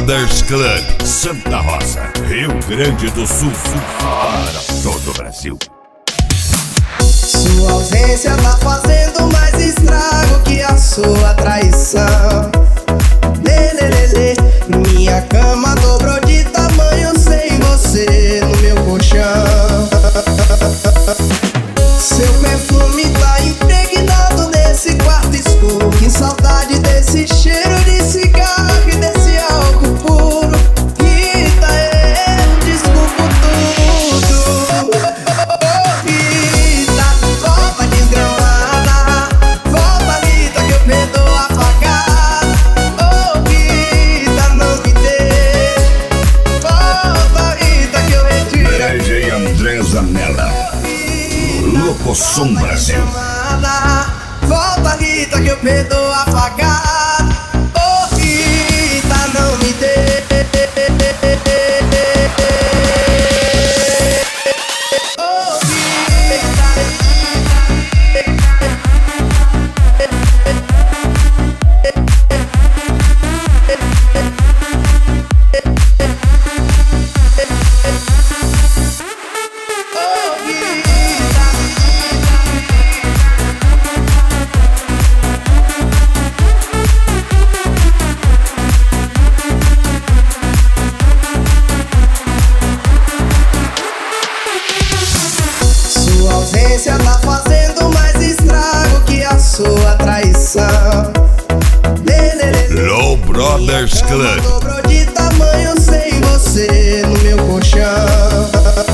Brothers Club, Santa Rosa, Rio Grande do Sul, para todo o Brasil. Sua ausência tá fazendo mais estrago que a sua traição. Lelelele, minha cama dobrou de tamanho sem você no meu colchão. Seu perfume tá impregnado nesse quarto escuro. Que saudade desse cheiro de cigarro e desse álcool puro. Rita, eu desculpo tudo. Rita, volta desgramada. Volta, Rita, que eu perdoo a facada. Oh, Rita, não me deixe. Volta, Rita, que eu retiro. DJ André Zanella, Locosom Brasil. Volta, Rita, que eu perdoo a facada. Oh, Rita, não me deixe. Oh, sua ausência tá fazendo mais estrago que a sua traição. Lelelele, Low Brothers minha cama Club. dobrou de tamanho sem você no meu colchão.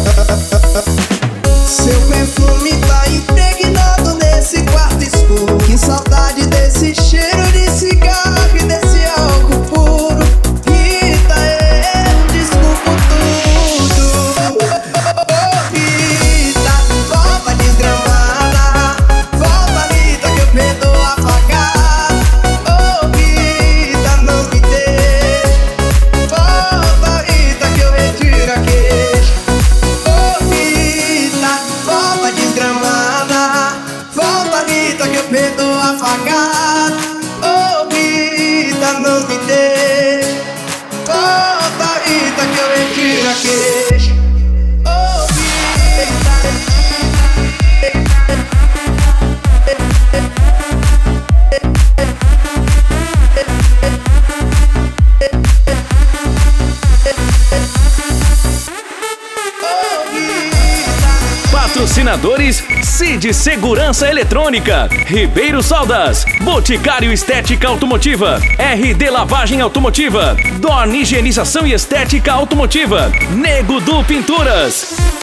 Seu perfume tá impregnado nesse quarto escuro. Que saudade desse cheiro de cigarro e desse álcool puro. Rita, eu desculpo tudo. Rita, volta desgramada. Volta, Rita, que eu perdoo a facada. Oh, Rita, não me deixe. Volta, Rita, que eu retiro a queixa. Oh, Rita, volta desgramada. Volta, Rita, que eu perdoo a facada. Oh, Rita, não me deixe. Volta, Rita, que eu retiro a queixa. Oh, Patrocinadores: Cid Segurança Eletrônica, Ribeiro Saldas, Boticário Estética Automotiva, RD Lavagem Automotiva, Dorn Higienização e Estética Automotiva, Nego Du Pinturas.